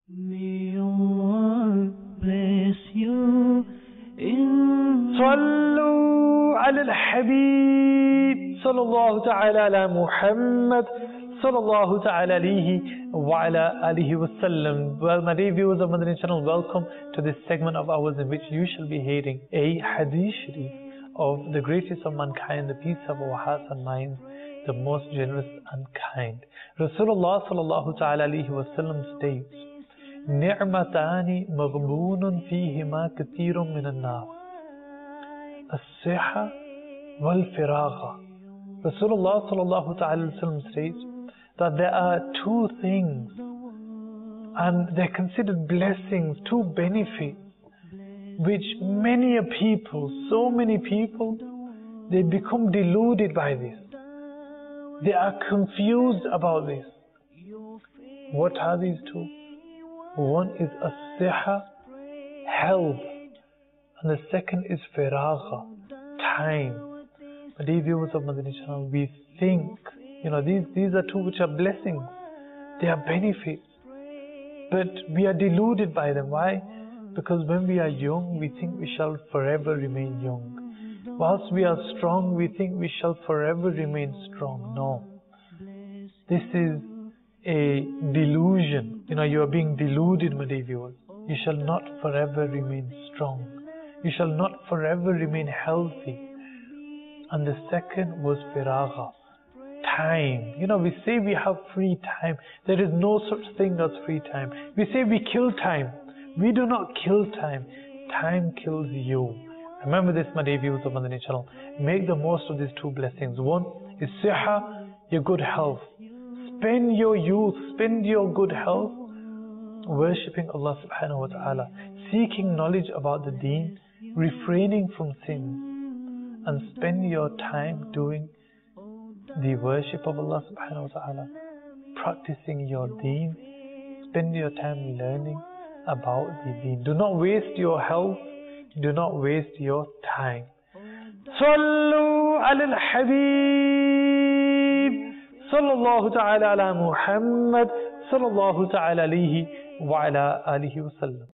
May Allah bless you in صلوا على الحبيب صلى الله تعالى على محمد صلى الله تعالى عليه وعلى آله وسلم. Well, my dear viewers of Madani channel, welcome to this segment of ours in which you shall be hearing a hadith sharif of the greatest of mankind, the peace of our hearts and minds, the most generous and kind. Rasulullah sallallahu ta'ala alayhi wa sallam states, نعمتان مغبون فيهما كثير من الناس الصحة والفراغ. Rasulullah sallallahu ta'ala alayhi wa sallam states that there are two things and they're considered blessings, two benefits which many people, so many people, they become deluded by this. They are confused about this. What are these two? One is as-siha, health, and the second is firagha, time. But dear viewers of Madani channel, we think, these are two which are blessings. They are benefits. But we are deluded by them. Why? Because when we are young, we think we shall forever remain young. Whilst we are strong, we think we shall forever remain strong. No. This is a delusion. You are being deluded, my dear viewers. You shall not forever remain strong. You shall not forever remain healthy. And the second was firagha, time. We say we have free time. There is no such thing as free time. We say we kill time. We do not kill time. Time kills you. Remember this, my dear viewers of Madani channel. Make the most of these two blessings. One is siha, your good health. Spend your youth, spend your good health worshipping Allah subhanahu wa ta'ala, seeking knowledge about the deen, refraining from sins, and spend your time doing the worship of Allah subhanahu wa ta'ala, practicing your deen. Spend your time learning about the deen. Do not waste your health, do not waste your time. Sallu ala al-habib sallallahu ta'ala ala Muhammad sallallahu ta'ala alayhi wa ala alihi wa sallam.